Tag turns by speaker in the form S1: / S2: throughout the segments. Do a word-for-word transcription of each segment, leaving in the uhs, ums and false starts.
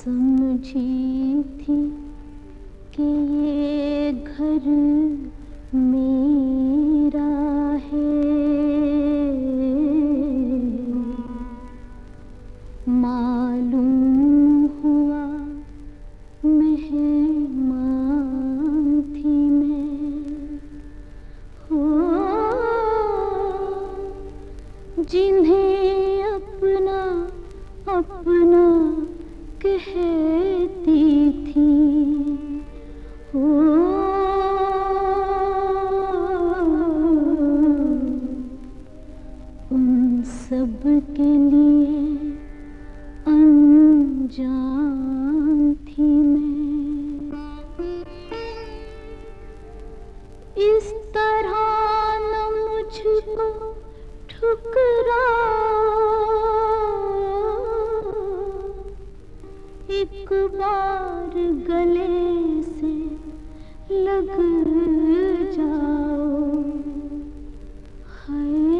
S1: समझी थी कि ये घर मेरा है, मालूम हुआ मेहमान थी मैं, हो जिन्हें अपना अपना कहती थी, हो उन सब के लिए अनजान थी मैं। इस तरह न मुझको ठुकरा, एक बार गले से लग जाओ, हाय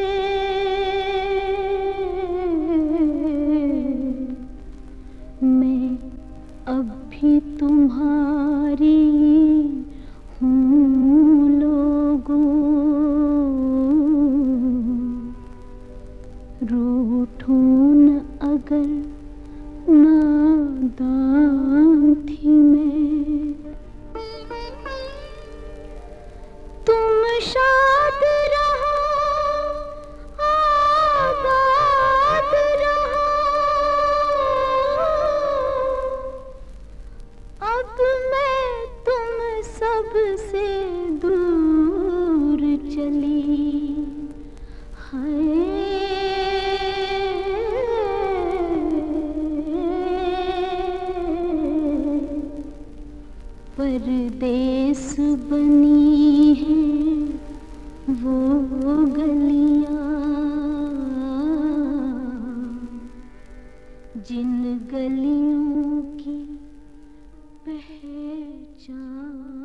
S1: मैं अब भी तुम्हारी हूँ लोगों, रूठो न अगर नादान थी मैं। तुम शाद रहो आबाद रहो, अब मैं तुम सब से दूर चली, हाय परदेस बनी हैं वो गलियां, जिन गलियों की पहचान